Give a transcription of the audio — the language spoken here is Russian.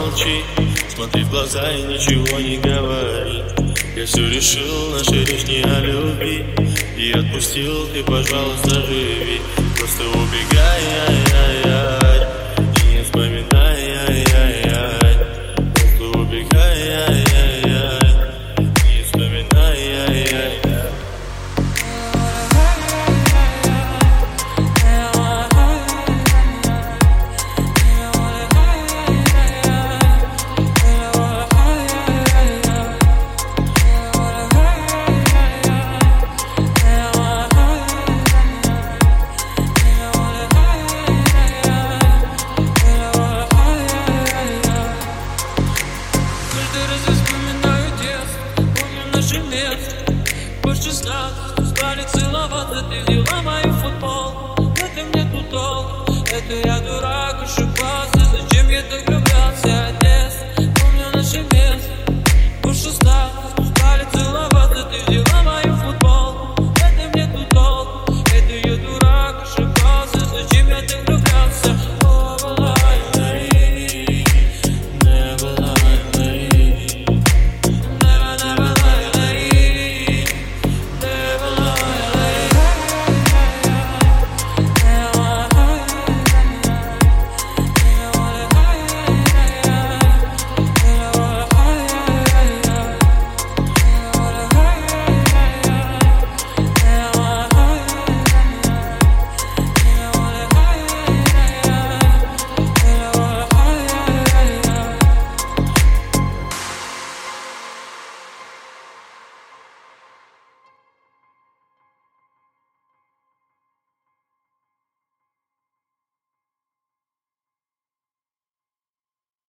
молчи, смотри в глаза и ничего не говори. Я все решил, наша речь не о любви, и отпустил, ты, пожалуйста, живи. Просто убегай, ай-яй-яй, и не вспоминай, ай-яй-яй. Просто убегай, ай-яй-яй, и не вспоминай, ай-яй-яй. Больше ста, стали целоваться, ты взяла мою футболку. В этом нету толку, это я дурак, ошибался. Зачем я так влюблялся, Одесса?